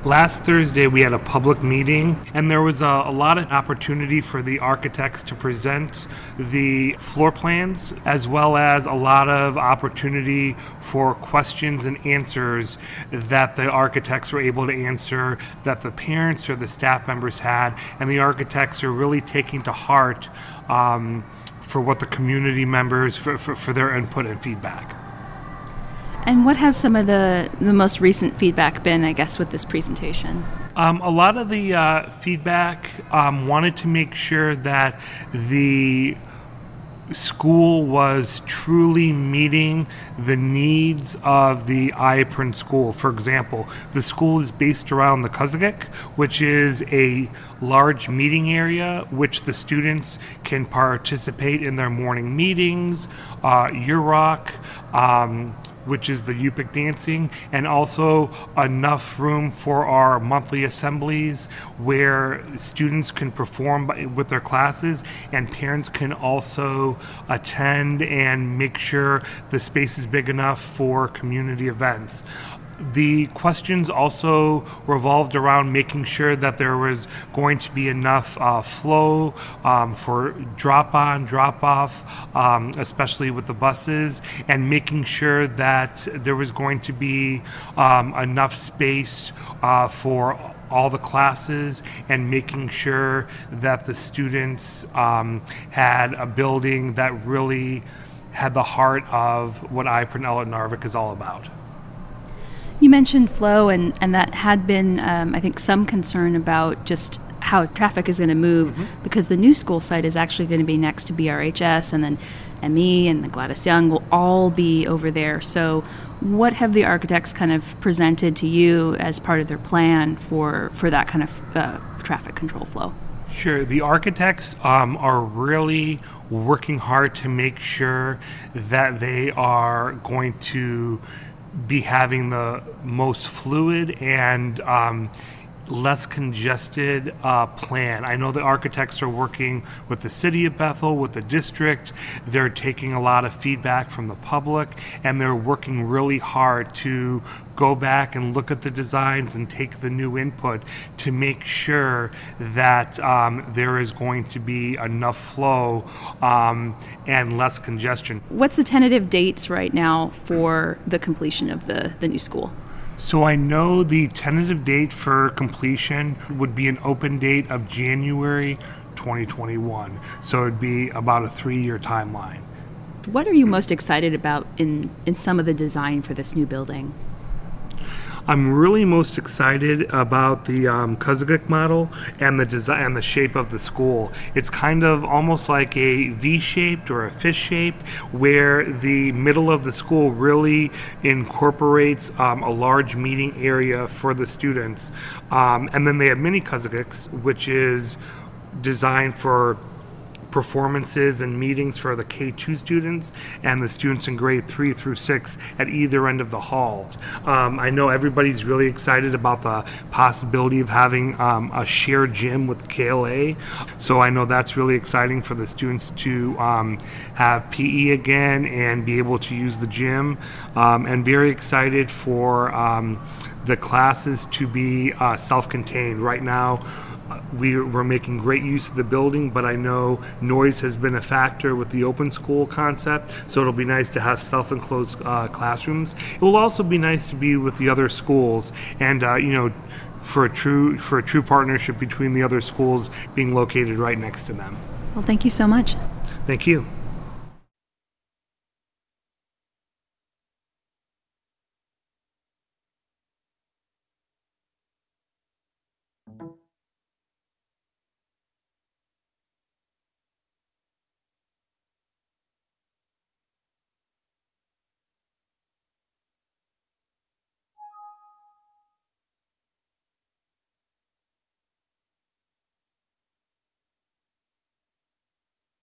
Last Thursday, we had a public meeting, and there was a lot of opportunity for the architects to present the floor plans, as well as a lot of opportunity for questions and answers that the architects were able to answer, that the parents or the staff members had, and the architects are really taking to heart for what the community members, for their input and feedback. And what has some of the most recent feedback been, I guess, with this presentation? A lot of the feedback wanted to make sure that the school was truly meeting the needs of the Iaprin school. For example, the school is based around the Kuzagik, which is a large meeting area which the students can participate in their morning meetings, Yurok, which is the Yupik dancing, and also enough room for our monthly assemblies where students can perform with their classes and parents can also attend and make sure the space is big enough for community events. The questions also revolved around making sure that there was going to be enough flow for drop-on, drop-off, especially with the buses, and making sure that there was going to be enough space for all the classes, and making sure that the students had a building that really had the heart of what Iaprin Ehlert Narvik is all about. You mentioned flow, and that had been, I think, some concern about just how traffic is going to move, because the new school site is actually going to be next to BRHS, and then ME and the Gladys Young will all be over there. So what have the architects kind of presented to you as part of their plan for that kind of traffic control flow? Sure. The architects are really working hard to make sure that they are going to be having the most fluid and less congested plan. I know the architects are working with the city of Bethel, with the district. They're taking a lot of feedback from the public, and they're working really hard to go back and look at the designs and take the new input to make sure that there is going to be enough flow and less congestion. What's the tentative dates right now for the completion of the new school? So I know the tentative date for completion would be an open date of January 2021. So it would be about a 3-year timeline. What are you most excited about in some of the design for this new building? I'm really most excited about the Kuzagik model and the design and the shape of the school. It's kind of almost like a V-shaped or a fish shape, where the middle of the school really incorporates a large meeting area for the students. And then they have mini Kuzagiks, which is designed for performances and meetings for the K2 students and the students in grade 3 through 6 at either end of the hall. I know everybody's really excited about the possibility of having a shared gym with KLA, so I know that's really exciting for the students to have PE again and be able to use the gym, and very excited for the classes to be self-contained. Right now, we're making great use of the building, but I know noise has been a factor with the open school concept, so it'll be nice to have self-enclosed classrooms. It will also be nice to be with the other schools, and for a true partnership between the other schools being located right next to them. Well, thank you so much. Thank you.